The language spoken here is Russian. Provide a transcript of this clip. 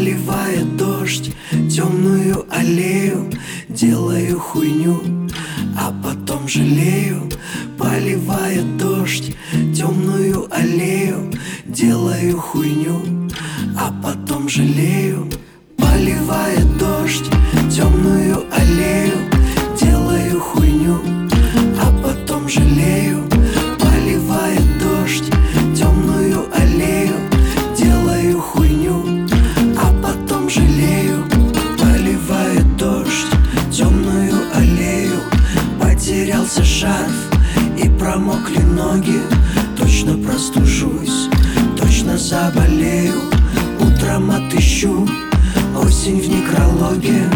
Поливает дождь темную аллею, делаю хуйню, а потом жалею. Поливает дождь темную аллею, делаю хуйню, а потом жалею. Поливает дождь темную аллею, делаю хуйню, а потом жалею. Поливает дождь темную аллею, делаю хуйню, а потом жалею. Поливает дождь темную аллею, потерялся шарф и промокли ноги. Точно простужусь, точно заболею. Утром отыщу осень в некрологе.